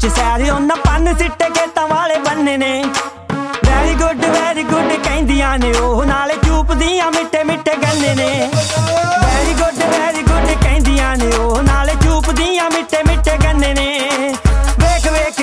ਵਿੱਚ ਸੈਰ ਉਹਨਾਂ ਪੰਨ ਸਿੱਟੇ ਖੇਤਾਂ ਵਾਲੇ ਬੰਨੇ ਨੇ। ਵੈਰੀ ਗੁੱਡ ਕਹਿੰਦੀਆਂ ਨੇ ਉਹ, ਨਾਲੇ ਚੂਪਦੀਆਂ ਮਿੱਠੇ ਮਿੱਠੇ